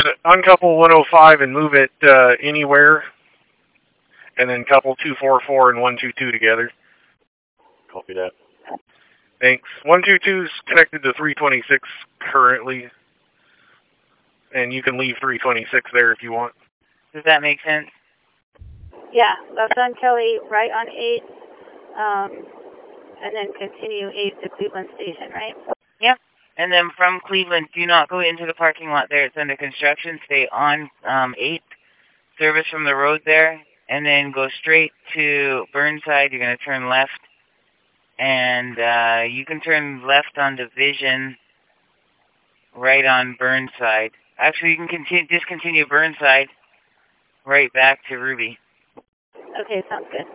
uncouple 105 and move it anywhere, and then couple 244 and 122 together. Copy that. Thanks. 122 is connected to 326 currently, and you can leave 326 there if you want. Does that make sense? Yeah, left on Kelly, right on 8, and then continue 8 to Cleveland Station, right? Yep. And then from Cleveland, do not go into the parking lot there. It's under construction. Stay on 8, service from the road there, and then go straight to Burnside. You're going to turn left, and you can turn left on Division, right on Burnside. Actually, you can discontinue Burnside right back to Ruby. Okay, sounds good.